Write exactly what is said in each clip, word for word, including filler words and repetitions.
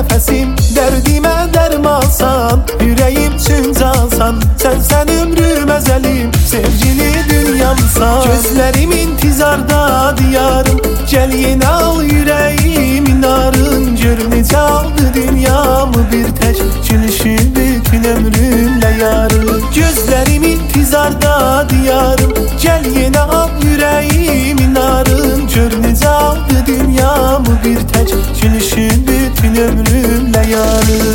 nəfəsim, dərdimə dərmansan, ürəyim üçün cansan, sənsən ömrüm əzəlim, sevgili dünyamsan. Gözlərim intizarda diyarım, gəl yenə al ürəyimin narın, gör necə aldı dünyamı bir tək gülüşün bütün ömrümlə yarım. Gözlərim intizarda diyarım, gəl yenə al ürəyimin narın, gör necə aldı dünyamı bir tək gülüşün bütün ömrümlə yarım.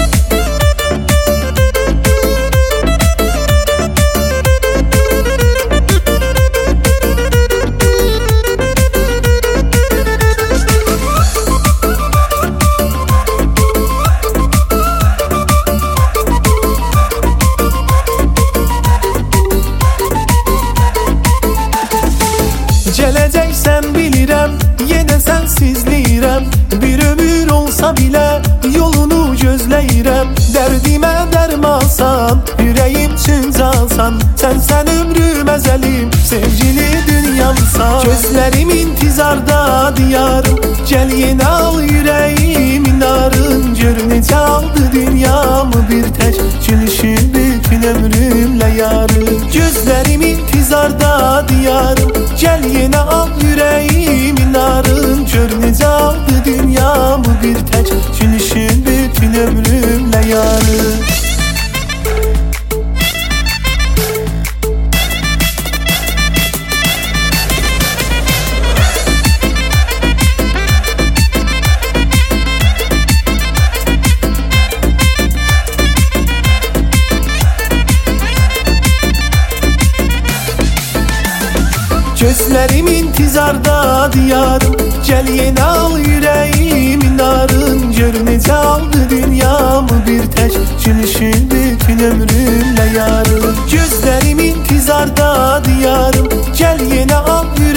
Gələcəksən bilirəm, yenə sənsizləyirəm, bir ömür olsa bilə yolunu gözləyirəm. Dərdimə dərmansan, ürəyim üçün cansan, sənsən ömrüm əzəlim, sevgili dünyamsan. Gözlərim intizarda diyarım, gəl yenə al ürəyimin narın, gör necə aldı dünyamı bir tək gülüşün bütün ömrümlə yarım. Gözlərim intizarda diyarım, gəl yenə al ürəyimin narın, gör necə aldı dünyamı bir tək gülüşün bütün ömrümlə yarım. Gözlərim intizarda diyarım, gəl yenə al ürəyimin narın, gör necə aldı dünyamı bir tək gülüşün bütün ömrümlə yarım. Gözlərim intizarda diyarım, gəl yenə al ürəyimin